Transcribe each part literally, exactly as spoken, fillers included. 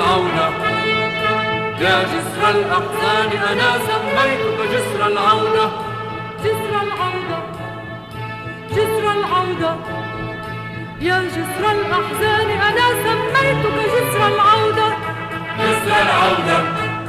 العودة. يا جسر الأحزان أنا سميتك جسر العودة. جسر العودة جسر العودة يا جسر الأحزان أنا سميتك جسر العودة. جسر العودة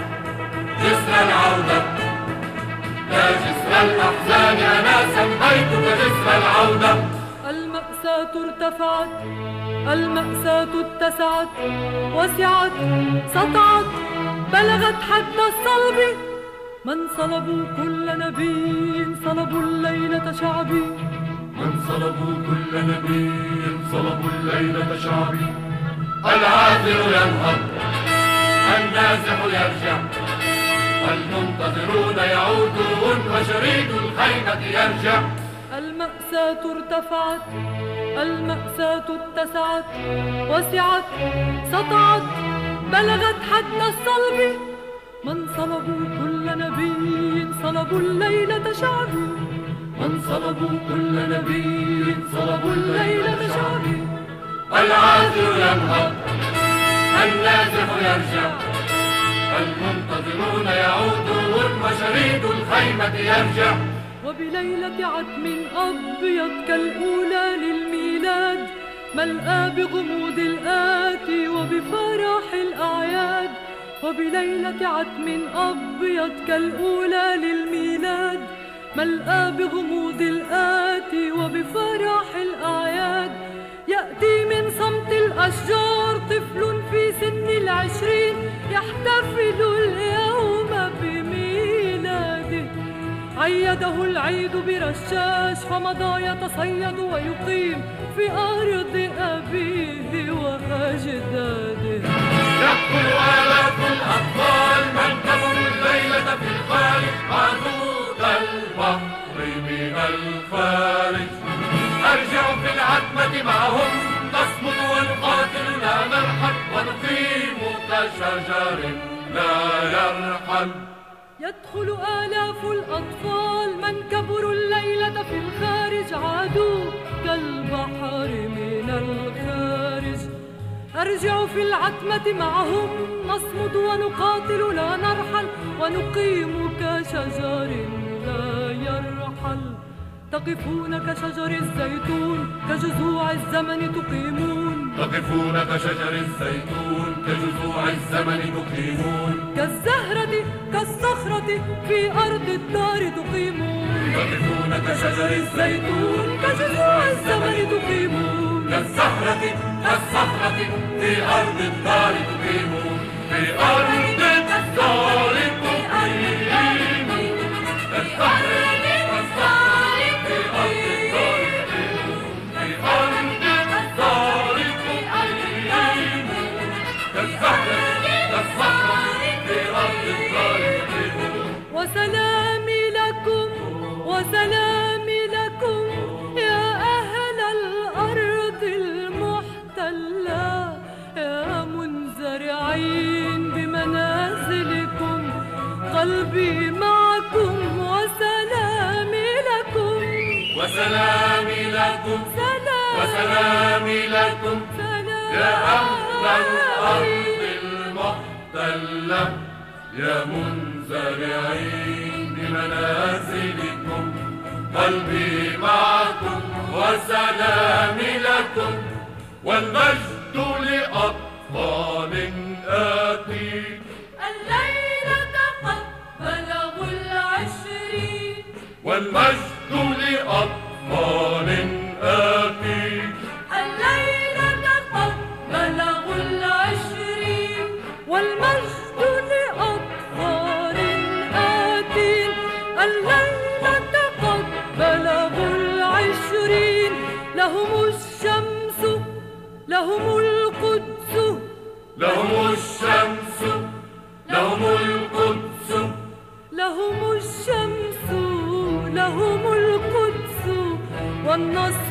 جسر العودة يا جسر الأحزان أنا سميتك جسر العودة. المأساة ارتفعت المأساة اتسعت وسعت سطعت بلغت حد الصلب. من صلبوا كل نبي صلبوا الليلة شعبي. من صلبوا كل نبي صلبوا الليلة شعبي. العاثر ينهض النازح يرجع المنتظرون يعودون وشريد الخيمة يرجع. المأساة ارتفعت المأساة اتسعت وسعت سطعت بلغت حد الصلب. من صلبوا كل نبي صلبوا الليلة شعبي. من صلبوا كل نبي صلبوا الليلة شعبي. العاثر ينهض النازح يرجع المنتظرون يعودون وشريد الخيمة يرجع. وبليلة عتم أبيض كالأولى للميلاد ملأى بغموض الآتي وبفرح الأعياد. وبليلة عتم أبيض كالأولى للميلاد ملأى بغموض الآتي وبفرح الأعياد. يأتي من صمت الأشجار طفل في سن العشرين يحتفل اليوم بميلاده. عيده العيد برشاش فمضى يتصيد ويقيم في أرض أبيه وأجداده. يدخل آلاف الأطفال من كبروا الليلة في الخارج عدود البحر من الخارج. أرجع في العتمة معهم نصمد ونقاتل لا نرحل ونقيم كشجر لا يرحل. يدخل آلاف الأطفال من كبروا الليلة في الخارج عادوا كالبحر من الخارج. أرجع في العتمة معهم نصمد ونقاتل لا نرحل ونقيم كشجر لا يرحل. تقفون كشجر الزيتون كجذوع الزمن تقيمون. تقفون كشجر الزيتون كجذوع الزمن تقيمون. كالزهرة كالصخرة في أرض الدار تقيمون. تقفون كشجر الزيتون كجذوع الزمن تقيمون. كالزهرة كالصخرة في أرض الدار تقيمون. في أرض الدار تقيمون. كالزهرة وسلامي لكم وسلامي لكم يا أهل الأرض المحتلة يا منزرعين بمنازلكم. قلبي معكم وسلامي لكم وسلامي لكم سلام وسلامي لكم سلام يا أهل الأرض المحتلة يا منزرعين بمنازلكم. قلبي معكم وسلامي لكم. والمجد لأطفال آتي الليلة قد بلغوا العشرين. والمجد لأطفال آتي الليلة قد بلغوا العشرين. والمجد لأطفال آتين الليلة قد بلغوا العشرين. لهم الشمس لهم القدس لهم الشمس لهم القدس لهم الشمس لهم القدس والنصر